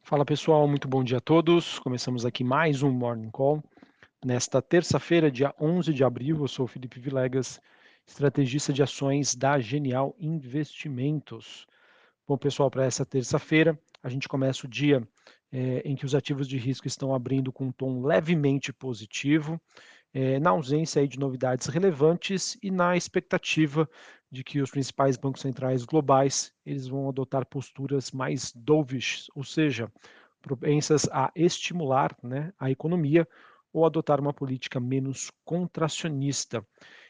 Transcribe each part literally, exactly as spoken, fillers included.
Fala pessoal, muito bom dia a todos. Começamos aqui mais um Morning Call. Nesta terça-feira, dia onze de abril, eu sou o Felipe Vilegas, estrategista de ações da Genial Investimentos. Bom, pessoal, para essa terça-feira, a gente começa o dia eh, em que os ativos de risco estão abrindo com um tom levemente positivo, eh, na ausência aí de novidades relevantes e na expectativa de que os principais bancos centrais globais eles vão adotar posturas mais dovish, ou seja, propensas a estimular, né, a economia ou adotar uma política menos contracionista.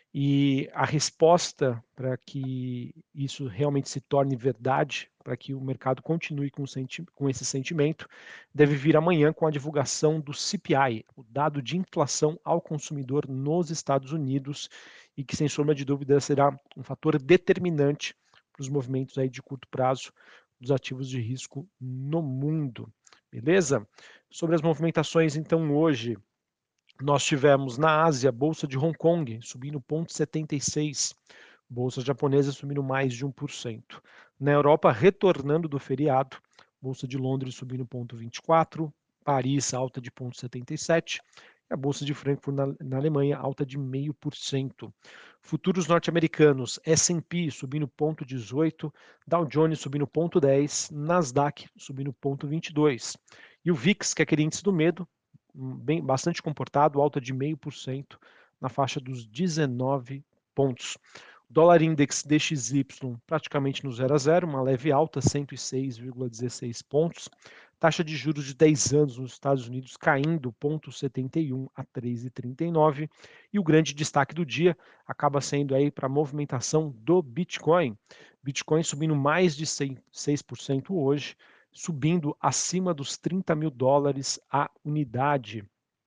E a resposta para que isso realmente se torne verdade, para que o mercado continue com, senti com esse sentimento, deve vir amanhã com a divulgação do C P I, o dado de inflação ao consumidor nos Estados Unidos, e que, sem sombra de dúvida, será um fator determinante para os movimentos aí de curto prazo dos ativos de risco no mundo. Beleza? Sobre as movimentações, então, hoje, nós tivemos na Ásia, bolsa de Hong Kong subindo zero vírgula setenta e seis, bolsa japonesa subindo mais de um por cento. Na Europa, retornando do feriado, bolsa de Londres subindo zero vírgula vinte e quatro, Paris alta de zero vírgula setenta e sete, e a bolsa de Frankfurt na, na Alemanha alta de zero vírgula cinco por cento. Futuros norte-americanos, S and P subindo zero vírgula dezoito, Dow Jones subindo zero vírgula dez, Nasdaq subindo zero vírgula vinte e dois. E o V I X, que é aquele índice do medo, bem, bastante comportado, alta de zero vírgula cinco por cento na faixa dos dezenove pontos. Dólar Index D X Y praticamente no zero a zero, uma leve alta, cento e seis vírgula dezesseis pontos. Taxa de juros de dez anos nos Estados Unidos caindo zero vírgula setenta e um a três vírgula trinta e nove. E o grande destaque do dia acaba sendo aí para a movimentação do Bitcoin. Bitcoin subindo mais de seis por cento hoje, subindo acima dos trinta mil dólares a unidade.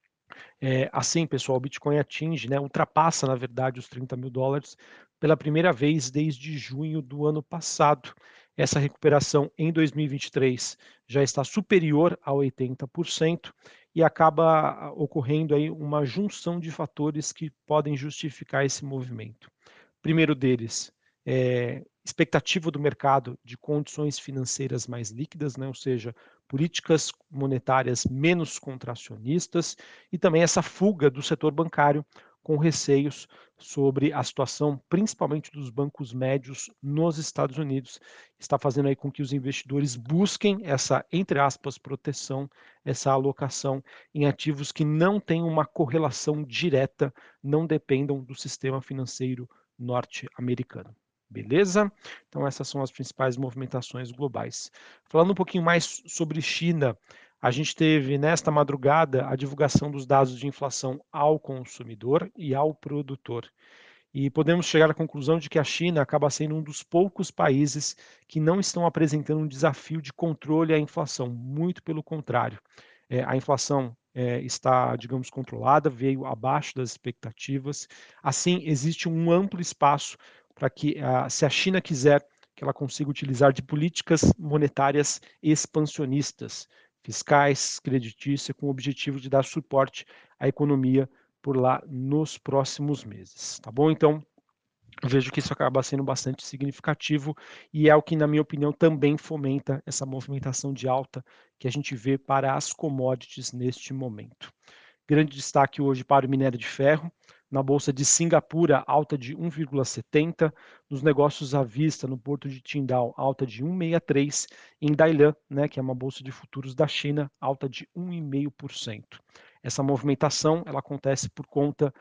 É, assim, pessoal, o Bitcoin atinge, né, ultrapassa, na verdade, os trinta mil dólares pela primeira vez desde junho do ano passado. Essa recuperação em dois mil e vinte e três já está superior a oitenta por cento e acaba ocorrendo aí uma junção de fatores que podem justificar esse movimento. Primeiro deles, é, expectativa do mercado de condições financeiras mais líquidas, né, ou seja, políticas monetárias menos contracionistas, e também essa fuga do setor bancário com receios sobre a situação, principalmente dos bancos médios nos Estados Unidos, está fazendo aí com que os investidores busquem essa, entre aspas, proteção, essa alocação em ativos que não têm uma correlação direta, não dependam do sistema financeiro norte-americano. Beleza? Então essas são as principais movimentações globais. Falando um pouquinho mais sobre China, a gente teve nesta madrugada a divulgação dos dados de inflação ao consumidor e ao produtor. E podemos chegar à conclusão de que a China acaba sendo um dos poucos países que não estão apresentando um desafio de controle à inflação, muito pelo contrário. É, a inflação é, está, digamos, controlada, veio abaixo das expectativas. Assim, existe um amplo espaço para que, a, se a China quiser, que ela consiga utilizar de políticas monetárias expansionistas, fiscais, creditícia, com o objetivo de dar suporte à economia por lá nos próximos meses, tá bom? Então, eu vejo que isso acaba sendo bastante significativo e é o que, na minha opinião, também fomenta essa movimentação de alta que a gente vê para as commodities neste momento. Grande destaque hoje para o minério de ferro, na Bolsa de Singapura, alta de um vírgula setenta, nos negócios à vista, no Porto de Qingdao, alta de um vírgula sessenta e três, em Dalian, né, que é uma bolsa de futuros da China, alta de um vírgula cinco por cento. Essa movimentação ela acontece por conta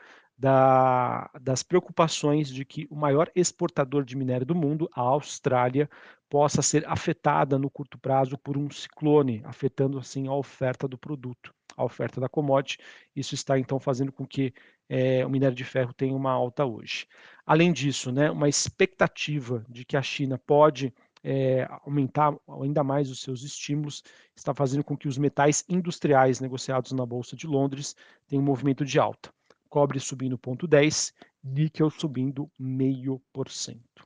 da, das preocupações de que o maior exportador de minério do mundo, a Austrália, possa ser afetada no curto prazo por um ciclone, afetando assim a oferta do produto, a oferta da commodity. Isso está então fazendo com que é, o minério de ferro tenha uma alta hoje. Além disso, né, uma expectativa de que a China pode é, aumentar ainda mais os seus estímulos, está fazendo com que os metais industriais negociados na Bolsa de Londres tenham um movimento de alta. Cobre subindo zero vírgula dez, níquel subindo zero vírgula cinco por cento.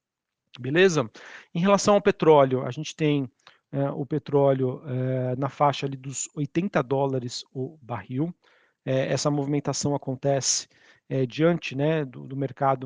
Beleza? Em relação ao petróleo, a gente tem é, o petróleo é, na faixa ali dos oitenta dólares o barril. É, essa movimentação acontece é, diante, né, do, do mercado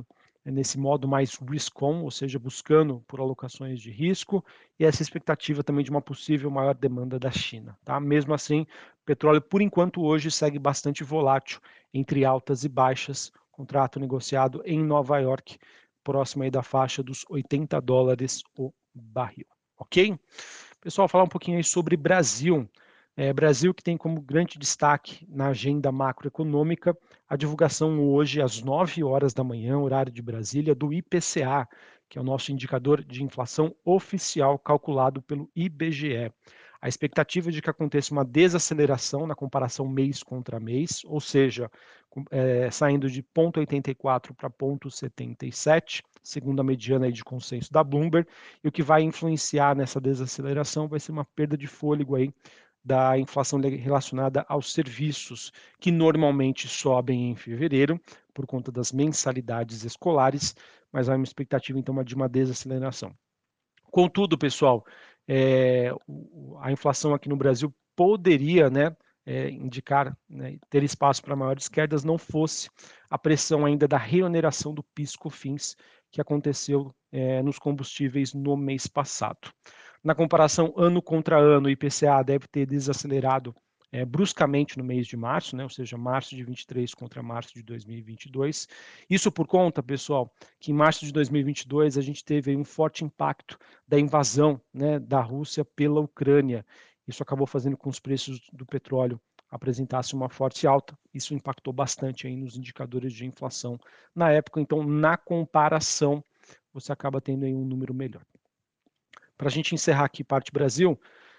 nesse modo mais risk-on, ou seja, buscando por alocações de risco, e essa expectativa também de uma possível maior demanda da China. Tá? Mesmo assim, o petróleo, por enquanto, hoje segue bastante volátil, entre altas e baixas, contrato negociado em Nova York, próximo aí da faixa dos oitenta dólares o barril. Ok? Pessoal, falar um pouquinho aí sobre Brasil. É, Brasil que tem como grande destaque na agenda macroeconômica a divulgação hoje às nove horas da manhã, horário de Brasília, do I P C A, que é o nosso indicador de inflação oficial calculado pelo I B G E. A expectativa é de que aconteça uma desaceleração na comparação mês contra mês, ou seja, é, saindo de zero vírgula oitenta e quatro para zero vírgula setenta e sete, segundo a mediana aí de consenso da Bloomberg, e o que vai influenciar nessa desaceleração vai ser uma perda de fôlego aí da inflação relacionada aos serviços, que normalmente sobem em fevereiro, por conta das mensalidades escolares, mas há uma expectativa, então, de uma desaceleração. Contudo, pessoal, é, a inflação aqui no Brasil poderia, né, é, indicar, né, ter espaço para maiores quedas, não fosse a pressão ainda da reoneração do PIS/COFINS, que aconteceu é, nos combustíveis no mês passado. Na comparação ano contra ano, o I P C A deve ter desacelerado é, bruscamente no mês de março, né, ou seja, março de vinte e três contra março de dois mil e vinte e dois. Isso por conta, pessoal, que em março de dois mil e vinte e dois a gente teve aí um forte impacto da invasão, né, da Rússia pela Ucrânia. Isso acabou fazendo com que os preços do petróleo apresentassem uma forte alta. Isso impactou bastante aí nos indicadores de inflação na época. Então, na comparação, você acaba tendo aí um número melhor. Para a gente encerrar aqui parte Brasil,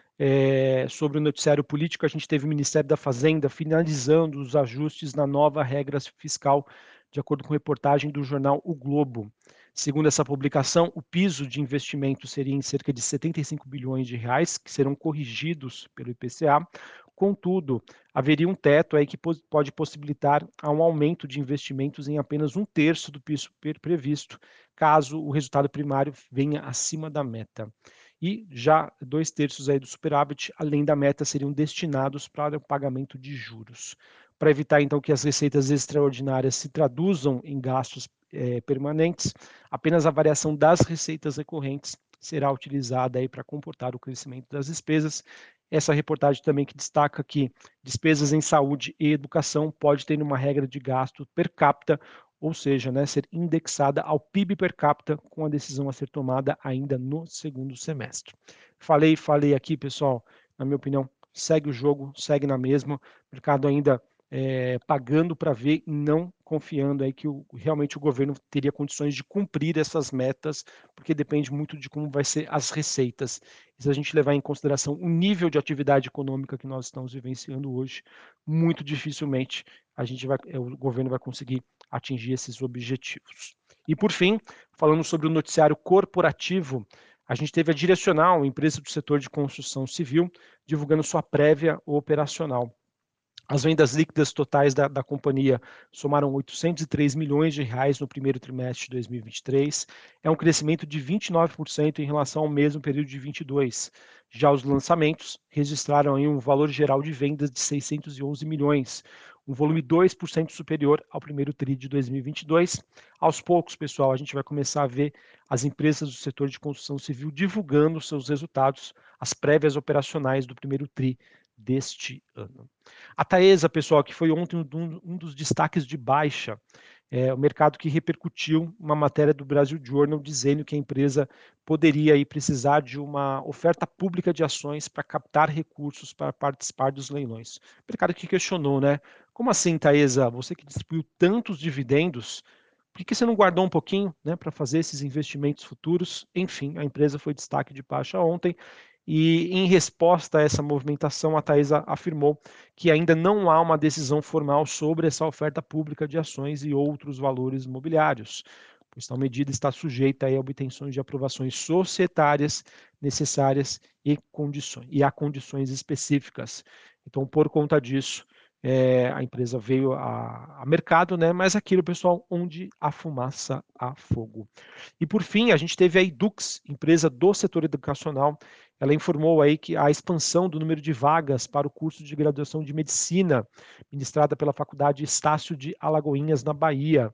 é, sobre o noticiário político, a gente teve o Ministério da Fazenda finalizando os ajustes na nova regra fiscal, de acordo com reportagem do jornal O Globo. Segundo essa publicação, o piso de investimento seria em cerca de setenta e cinco bilhões de reais, que serão corrigidos pelo I P C A. Contudo, haveria um teto aí que pode possibilitar um aumento de investimentos em apenas um terço do piso previsto, caso o resultado primário venha acima da meta. E já dois terços aí do superávit, além da meta, seriam destinados para o pagamento de juros. Para evitar, então, que as receitas extraordinárias se traduzam em gastos eh, permanentes, apenas a variação das receitas recorrentes será utilizada aí para comportar o crescimento das despesas. Essa reportagem também que destaca que despesas em saúde e educação pode ter uma regra de gasto per capita, ou seja, né, ser indexada ao P I B per capita, com a decisão a ser tomada ainda no segundo semestre. Falei, falei aqui, pessoal, na minha opinião, segue o jogo, segue na mesma, o mercado ainda é, pagando para ver e não confiando aí que o, realmente o governo teria condições de cumprir essas metas, porque depende muito de como vai ser as receitas. E se a gente levar em consideração o nível de atividade econômica que nós estamos vivenciando hoje, muito dificilmente a gente vai, o governo vai conseguir atingir esses objetivos. E por fim, falando sobre o noticiário corporativo, a gente teve a Direcional, empresa do setor de construção civil, divulgando sua prévia operacional. As vendas líquidas totais da, da companhia somaram oitocentos e três milhões de reais no primeiro trimestre de dois mil e vinte e três. É um crescimento de vinte e nove por cento em relação ao mesmo período de vinte e dois. Já os lançamentos registraram aí um valor geral de vendas de seiscentos e onze milhões, um volume dois por cento superior ao primeiro tri de dois mil e vinte e dois. Aos poucos, pessoal, a gente vai começar a ver as empresas do setor de construção civil divulgando seus resultados, as prévias operacionais do primeiro tri deste ano. A Taesa, pessoal, que foi ontem um, um dos destaques de baixa, é, o mercado que repercutiu uma matéria do Brasil Journal dizendo que a empresa poderia aí, precisar de uma oferta pública de ações para captar recursos para participar dos leilões. O mercado que questionou, né? Como assim, Taesa? Você que distribuiu tantos dividendos, por que você não guardou um pouquinho, né, para fazer esses investimentos futuros? Enfim, a empresa foi destaque de baixa ontem. E, em resposta a essa movimentação, a Taesa afirmou que ainda não há uma decisão formal sobre essa oferta pública de ações e outros valores imobiliários, pois tal medida está sujeita a obtenções de aprovações societárias necessárias e, condições, e a condições específicas. Então, por conta disso, é, a empresa veio a, a mercado, né? Mas aquilo, pessoal, onde a fumaça há fogo. E por fim, a gente teve a Edux, empresa do setor educacional. Ela informou aí que a expansão do número de vagas para o curso de graduação de medicina, ministrada pela Faculdade Estácio de Alagoinhas, na Bahia.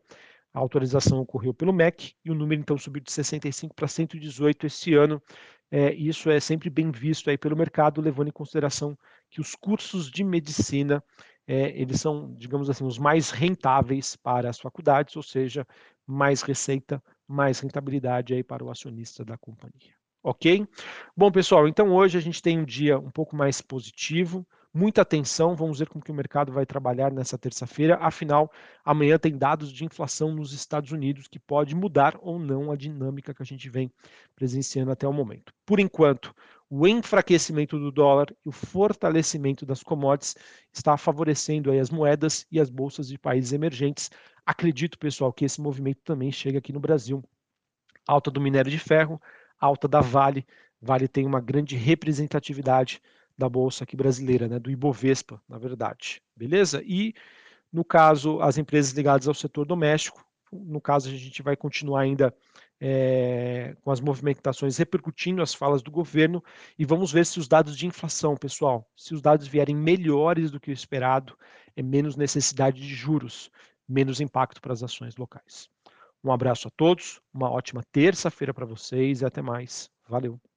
A autorização ocorreu pelo M E C e o número então subiu de sessenta e cinco para cento e dezoito esse ano. É, isso é sempre bem visto aí pelo mercado, levando em consideração que os cursos de medicina, é, eles são, digamos assim, os mais rentáveis para as faculdades, ou seja, mais receita, mais rentabilidade aí para o acionista da companhia. Ok? Bom, pessoal, então hoje a gente tem um dia um pouco mais positivo, muita atenção, vamos ver como que o mercado vai trabalhar nessa terça-feira, afinal, amanhã tem dados de inflação nos Estados Unidos que pode mudar ou não a dinâmica que a gente vem presenciando até o momento. Por enquanto, o enfraquecimento do dólar e o fortalecimento das commodities está favorecendo aí as moedas e as bolsas de países emergentes. Acredito, pessoal, que esse movimento também chega aqui no Brasil. Alta do minério de ferro, alta da Vale. Vale tem uma grande representatividade da bolsa aqui brasileira, né, do Ibovespa, na verdade. Beleza? E no caso, as empresas ligadas ao setor doméstico, no caso, a gente vai continuar ainda é, com as movimentações repercutindo as falas do governo e vamos ver se os dados de inflação, pessoal, se os dados vierem melhores do que o esperado, é menos necessidade de juros, menos impacto para as ações locais. Um abraço a todos, uma ótima terça-feira para vocês e até mais. Valeu!